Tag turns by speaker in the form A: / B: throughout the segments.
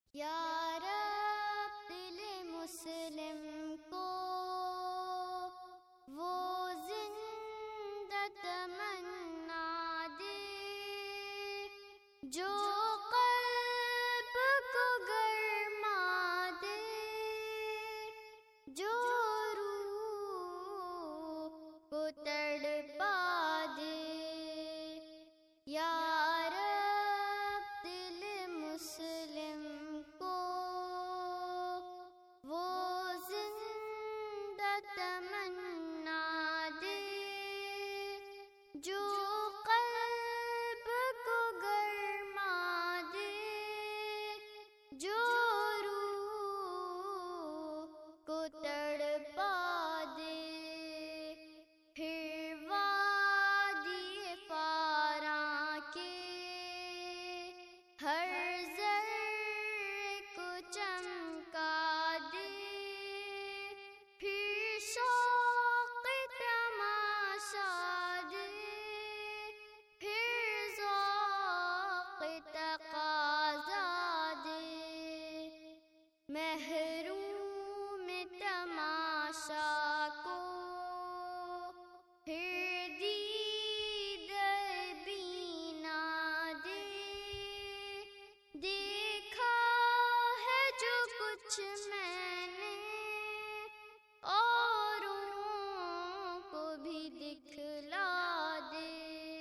A: یا رب دل مسلم کو وہ زندہ تمنا دے جو قلب کو گرما دے، جو روح کو تڑپا دے۔ یا رب دل مسلم کو وہ زندہ تمنا دے جو قلب کو گرما دے، جو روح کو تڑپا دے۔ پھر وادی فاراں کے ہر ذرے کو چمکا دے، پھر شوق تماشا دے، پھر ذوق تقاضا دے۔ محروم تماشا کو پھر دیدہ بینا دے، دیکھا ہے جو کچھ میں نے اوروں کو بھی دکھلا دے۔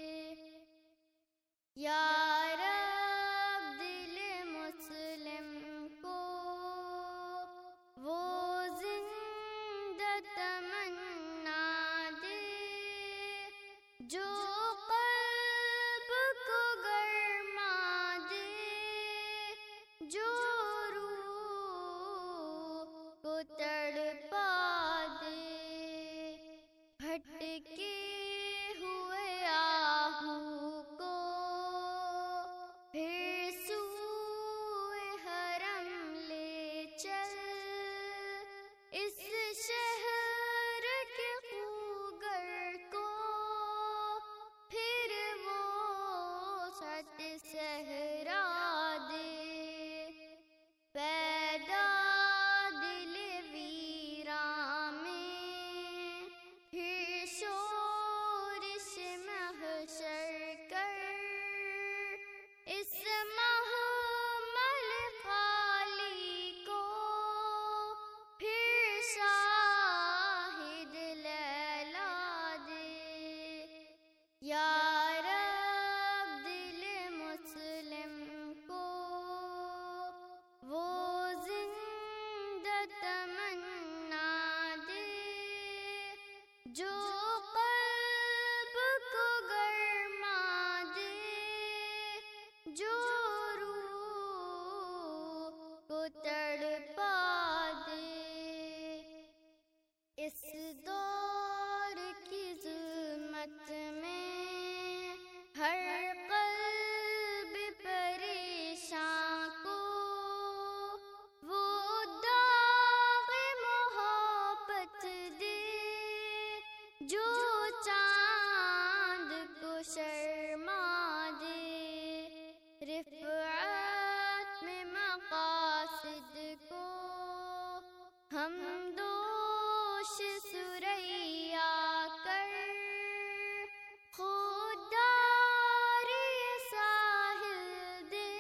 A: یا رب دل مسلم کو وہ زندہ تمنا دے جو قلب کو گرما دے، جو روح کو تڑپا دے۔ بھٹکے ہوئے آہو کو پھر سوئے حرم لے چل، اس شہر کے خوگر کو پھر وہ سٹ صحرا دے۔ پیدا دل ویراں میں پھر شورش محشر کر، اس محمل خالی کو پھر شاہد لیلا دے۔ یا رب دل مسلم کو وہ زندہ تمنا دے جو قلب کو گرما دے، جو روح کو تڑپا دے۔ اس دور کی ظلمت میں ہر قلب پریشاں کو وہ داغ محبت دے، جو چاند کو شرما دے۔ رفعت میں مقاصد کو ہم دوش سریا کر، خودداری ساحل دے،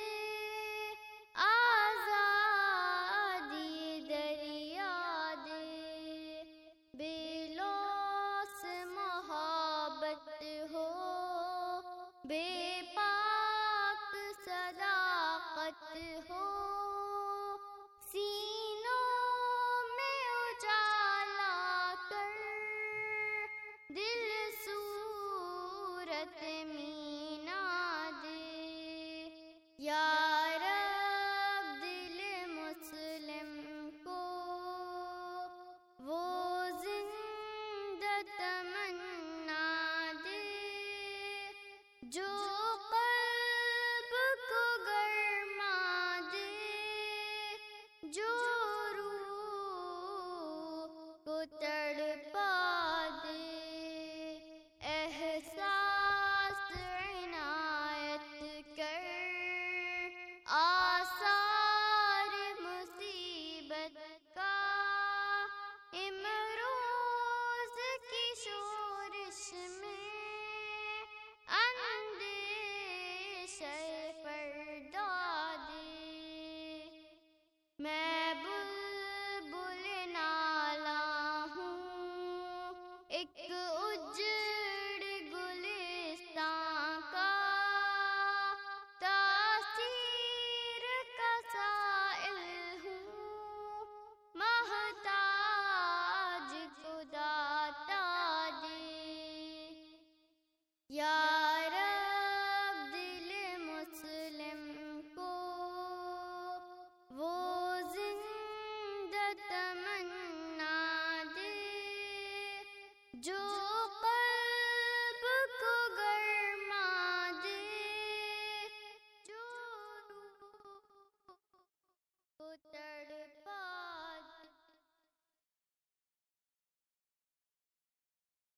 A: آزادی دریا دے۔ بے لوث محبت ہو، بے پاک صداقت ہو، سینوں میں اجالا کر، دل صورت مینا دے۔ یا رب دل مسلم کو وہ زندہ میں